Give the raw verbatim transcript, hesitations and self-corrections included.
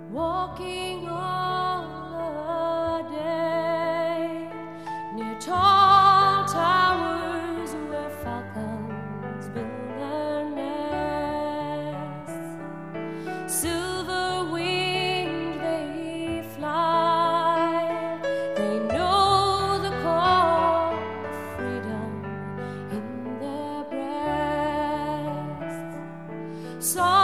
walking all a day near tall towers where falcons build their nests. Silver winged they fly, they know the call of freedom in their breasts. So